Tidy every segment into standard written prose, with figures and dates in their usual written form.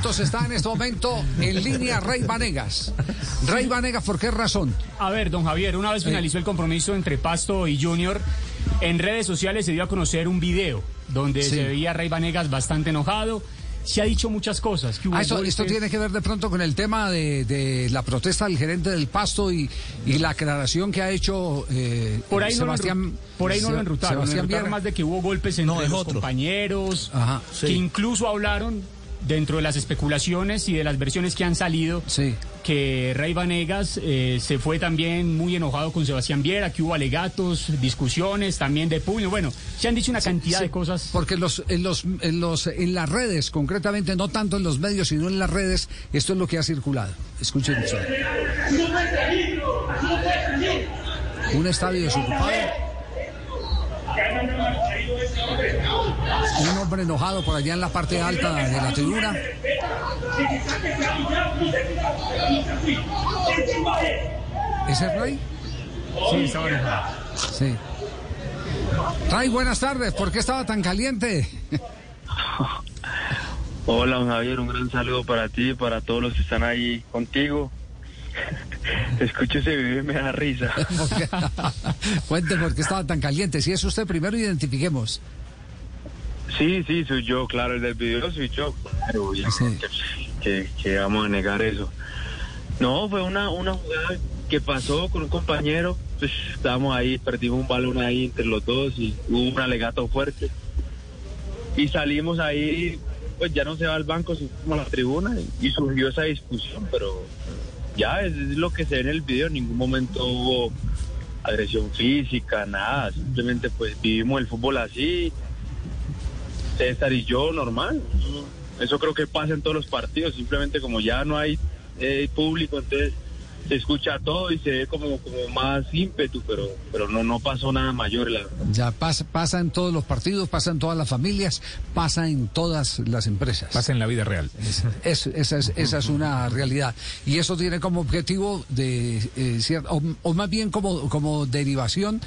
minutos está en este momento en línea Rey Vanegas. Rey Vanegas, ¿por qué razón? A ver, don Javier, una vez finalizó el compromiso entre Pasto y Junior, en redes sociales se dio a conocer un video donde se veía a Rey Vanegas bastante enojado. Se ha dicho muchas cosas. Que esto tiene que ver de pronto con el tema de la protesta del gerente del Pasto y la aclaración que ha hecho por ahí Sebastián. Por ahí no lo enrutaron. Más de que hubo golpes entre los compañeros, que incluso hablaron dentro de las especulaciones y de las versiones que han salido, que Rey Vanegas se fue también muy enojado con Sebastián Viera, que hubo alegatos, discusiones también de puño. Bueno, se han dicho una cantidad de cosas. Porque en las redes, concretamente, no tanto en los medios, sino en las redes, esto es lo que ha circulado. Escuchen eso. Un estadio desocupado. Un hombre enojado por allá en la parte alta de la tribuna. ¿Ese es Ray? Sí, estaba enojado. Sí. Ray, buenas tardes. ¿Por qué estaba tan caliente? Hola, don Javier. Un gran saludo para ti y para todos los que están ahí contigo. Escucho ese video y me da risa. Cuente por qué estaba tan caliente. Si es usted, primero identifiquemos. Sí, soy yo, claro, el del video soy yo. Pero que vamos a negar eso. No, fue una jugada que pasó con un compañero. Pues estábamos ahí, perdimos un balón ahí entre los dos y hubo un alegato fuerte. Y salimos ahí, pues ya no se va al banco, sino a la tribuna y surgió esa discusión, pero ya es lo que se ve en el video. En ningún momento hubo agresión física, nada, simplemente pues vivimos el fútbol así, César y yo, normal. Eso creo que pasa en todos los partidos, simplemente como ya no hay público, entonces se escucha todo y se ve como más ímpetu, pero no pasó nada mayor. Ya pasa en todos los partidos, pasa en todas las familias, pasa en todas las empresas. Pasa en la vida real. Esa es una realidad. Y eso tiene como objetivo o más bien como derivación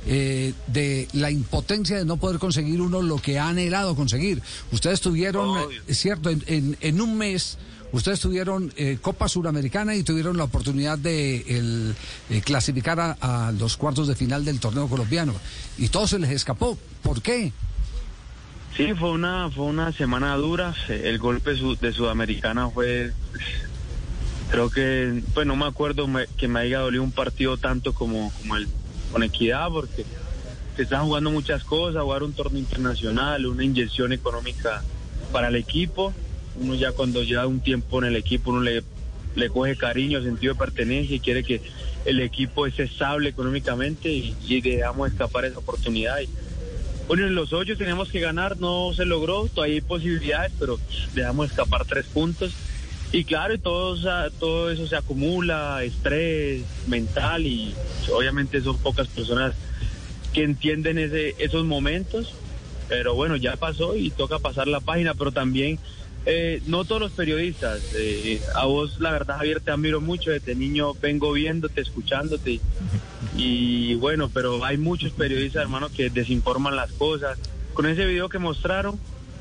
de la impotencia de no poder conseguir uno lo que ha anhelado conseguir. Ustedes tuvieron, cierto, en un mes. Ustedes tuvieron Copa Suramericana y tuvieron la oportunidad de clasificar a los cuartos de final del torneo colombiano. Y todo se les escapó. ¿Por qué? Sí, fue una semana dura. El golpe de Sudamericana fue... Creo que... Pues no me acuerdo que me haya dolido un partido tanto como el con Equidad, porque se están jugando muchas cosas, jugar un torneo internacional, una inyección económica para el equipo. Uno ya cuando lleva un tiempo en el equipo, uno le coge cariño, sentido de pertenencia y quiere que el equipo esté estable económicamente y dejamos escapar esa oportunidad. Bueno, en los 8 teníamos que ganar, no se logró, todavía hay posibilidades, pero dejamos escapar 3 puntos. Y claro, todo eso se acumula, estrés mental, y obviamente son pocas personas que entienden esos momentos, pero bueno, ya pasó y toca pasar la página, pero también... no todos los periodistas, a vos la verdad, Javier, te admiro mucho, desde niño vengo viéndote, escuchándote y bueno, pero hay muchos periodistas, hermano, que desinforman las cosas. Con ese video que mostraron,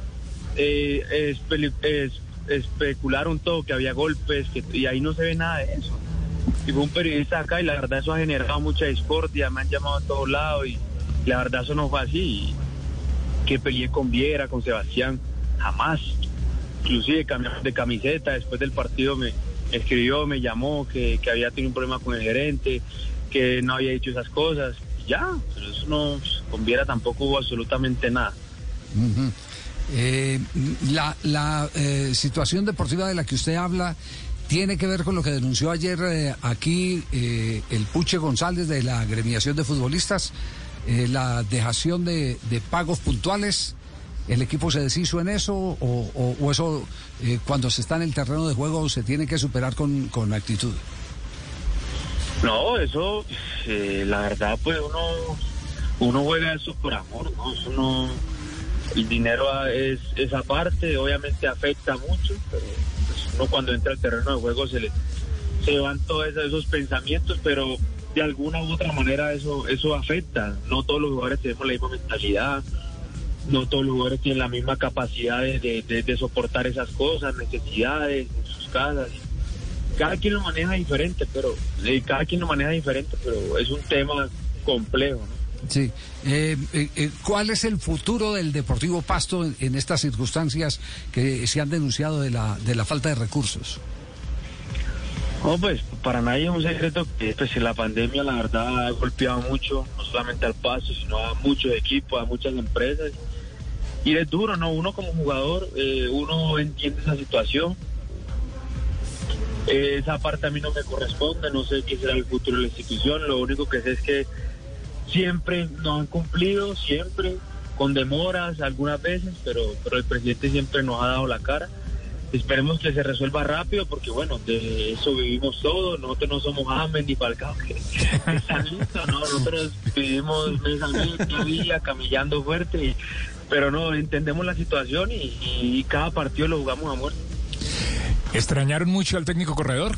especularon todo, que había golpes, y ahí no se ve nada de eso. Y fue un periodista acá y la verdad eso ha generado mucha discordia, me han llamado a todos lados y la verdad eso no fue así. Que peleé con Viera, con Sebastián, jamás. Inclusive cambiamos de camiseta, después del partido me escribió, me llamó, que había tenido un problema con el gerente, que no había dicho esas cosas. Ya, pero eso no, con Viera tampoco hubo absolutamente nada. Uh-huh. La situación deportiva de la que usted habla tiene que ver con lo que denunció ayer aquí el Puche González de la agremiación de futbolistas, la dejación de pagos puntuales. ¿El equipo se deshizo en eso o eso cuando se está en el terreno de juego se tiene que superar con actitud? No, eso, la verdad, pues uno juega eso por amor, ¿no? Eso no, el dinero es esa parte, obviamente afecta mucho, pero pues uno cuando entra al terreno de juego se van todos esos pensamientos, pero de alguna u otra manera eso afecta. No todos los jugadores tenemos la misma mentalidad. no todos los jugadores tienen la misma capacidad de soportar esas cosas, necesidades en sus casas. Cada quien lo maneja diferente, pero es un tema complejo, ¿no? Sí. ¿Cuál es el futuro del Deportivo Pasto en estas circunstancias que se han denunciado de la falta de recursos? No, pues para nadie es un secreto que pues, la pandemia la verdad ha golpeado mucho, no solamente al Pasto, sino a muchos equipos, a muchas empresas. Y es duro, ¿no? Uno como jugador, uno entiende esa situación. Esa parte a mí no me corresponde, no sé qué será el futuro de la institución, lo único que sé es que siempre nos han cumplido, siempre, con demoras algunas veces, pero el presidente siempre nos ha dado la cara. Esperemos que se resuelva rápido, porque bueno, de eso vivimos todos, nosotros no somos James ni Falcao, que están listos, ¿no? Nosotros vivimos mes a mes, día a día, camillando fuerte, pero no, entendemos la situación y cada partido lo jugamos a muerte. ¿Extrañaron mucho al técnico Corredor?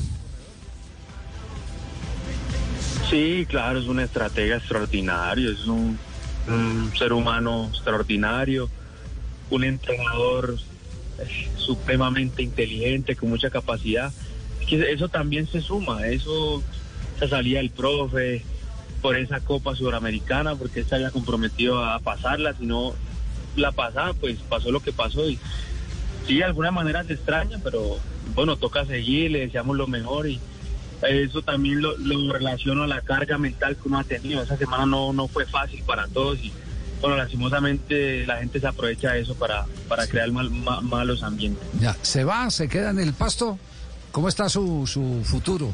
Sí, claro, es un estratega extraordinario, es un ser humano extraordinario, un entrenador supremamente inteligente, con mucha capacidad. Es que eso también se suma, esa salida del profe por esa Copa Sudamericana, porque él se había comprometido a pasarla, si no la pasaba, pues pasó lo que pasó y sí, de alguna manera se extraña, pero bueno, toca seguir, le deseamos lo mejor y eso también lo relaciono a la carga mental que uno ha tenido. Esa semana no fue fácil para todos y bueno, lastimosamente la gente se aprovecha de eso para crear malos ambientes. Ya, se queda en el Pasto. ¿Cómo está su futuro?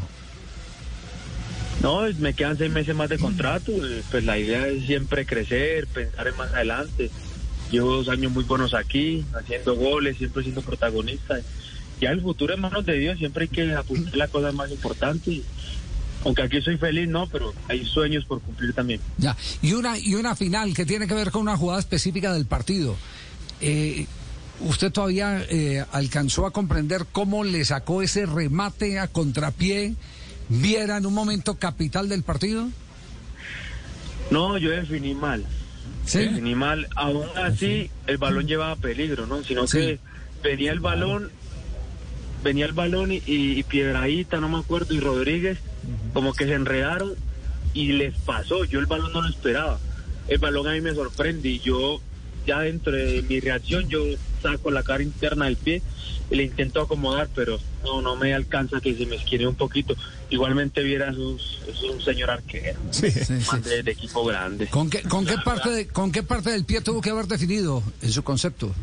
No, me quedan 6 meses más de contrato, pues la idea es siempre crecer, pensar en más adelante. Llevo 2 años muy buenos aquí, haciendo goles, siempre siendo protagonista. Ya el futuro en manos de Dios, siempre hay que apuntar las cosas más importantes. Aunque aquí soy feliz, no, pero hay sueños por cumplir también. Ya, y una final que tiene que ver con una jugada específica del partido. ¿Usted todavía alcanzó a comprender cómo le sacó ese remate a contrapié? ¿Viera en un momento capital del partido? No, yo definí mal. ¿Sí? Definí mal. Aún así, el balón llevaba peligro, ¿no? Sino que venía el balón y Piedrahita, no me acuerdo, y Rodríguez, como que se enredaron y les pasó. Yo el balón no lo esperaba. El balón a mí me sorprende y yo, ya dentro de mi reacción, yo saco la cara interna del pie y le intento acomodar, pero no me alcanza, que se me esquine un poquito. Igualmente Viera es un señor arquero, de equipo grande. ¿Con qué parte del pie tuvo que haber definido en su concepto?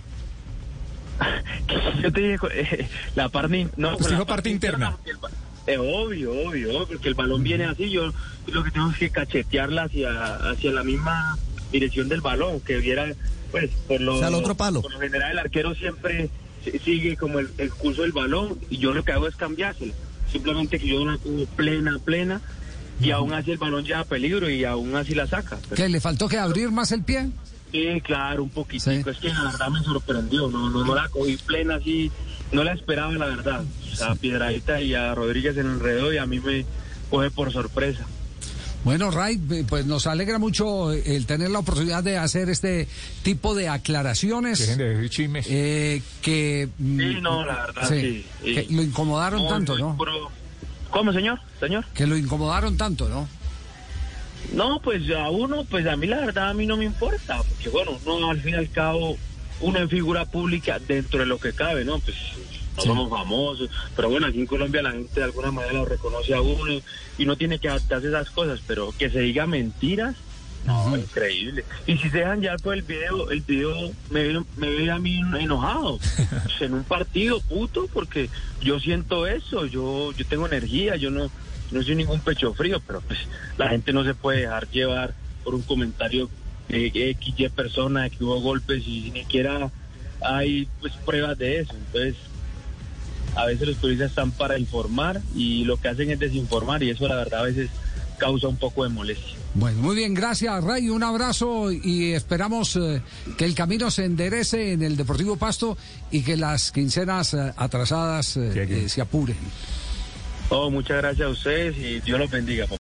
Yo te dije, la parte, no, pues la parte interna. Obvio, porque el balón viene así, yo lo que tengo es que cachetearla hacia la misma dirección del balón, que Viera, pues, al otro palo. Por lo general el arquero siempre sigue como el curso del balón, y yo lo que hago es cambiárselo, simplemente que yo la cojo plena, y aún así el balón lleva peligro, y aún así la saca. Pero... ¿Que le faltó que abrir más el pie? Sí, claro, un poquitico, es que la verdad me sorprendió, no la cogí plena así, no la esperaba la verdad. A Piedrahita y a Rodríguez en enredo y a mí me coge por sorpresa. Bueno, Ray, pues nos alegra mucho el tener la oportunidad de hacer este tipo de aclaraciones. Dejen de decir chismes. Que no, la verdad, sí. Que lo incomodaron tanto, ¿no? ¿Cómo, señor? Que lo incomodaron tanto, ¿no? No, pues a mí la verdad, a mí no me importa, porque bueno, uno al fin y al cabo, uno es figura pública dentro de lo que cabe, ¿no? Pues no somos famosos, pero bueno, aquí en Colombia la gente de alguna manera lo reconoce a uno y no tiene que adaptarse a esas cosas, pero que se diga mentiras, no, increíble. Y si se dejan ya por el video me ve a mí enojado, pues en un partido, puto, porque yo siento eso, yo tengo energía, yo no soy ningún pecho frío, pero pues la gente no se puede dejar llevar por un comentario de XY persona, que hubo golpes y ni siquiera hay pues pruebas de eso. Entonces a veces los periodistas están para informar y lo que hacen es desinformar, y eso la verdad a veces causa un poco de molestia. Bueno, muy bien, gracias Ray, un abrazo y esperamos que el camino se enderece en el Deportivo Pasto y que las quincenas atrasadas se apuren. Muchas gracias a ustedes y Dios los bendiga.